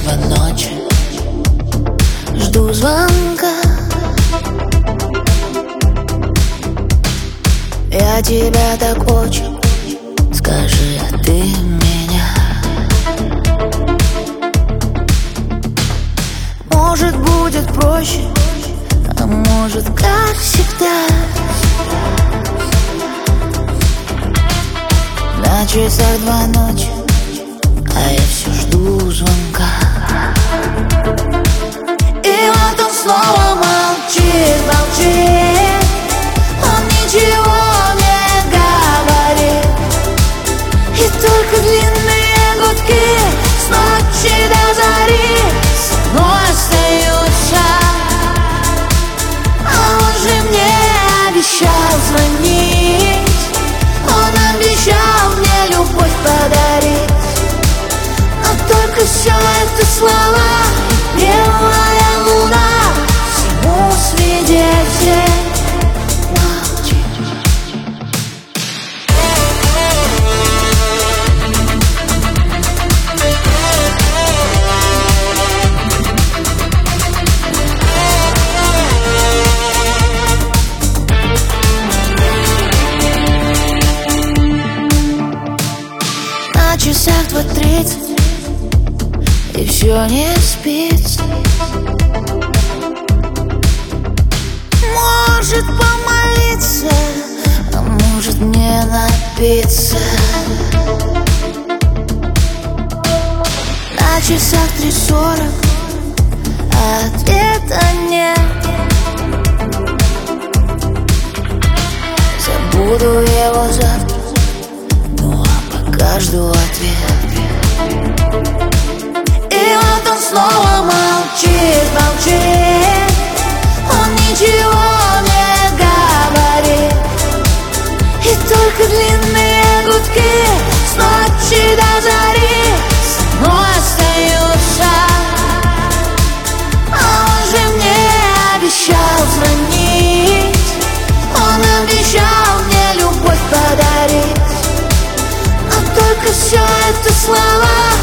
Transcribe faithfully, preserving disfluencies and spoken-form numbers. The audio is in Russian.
два ночи жду звонка. Я тебя так очень, скажи, а ты меня? Может, будет проще, а может, как всегда. На часах два ночи, а я все жду звонка. И вот он снова молчит, молчит. Он ничего не говорит. И только длинные гудки с ночи до зари со мной остаются. А он же мне обещал звонить. Он обещал мне любовь подарить. Но только все это слова, белая луна всему свидетель. На часах два тридцать, и все не спится. Может помолиться, а может не напиться. На часах три сорок, а ответа нет. Забуду его завтра, ну а пока жду ответ. И вот он снова молчит, молчит. Он ничего не говорит. И только длинные гудки с ночи до зари со мной остаются. А он же мне обещал звонить. Он обещал мне любовь подарить. Но только все это слова,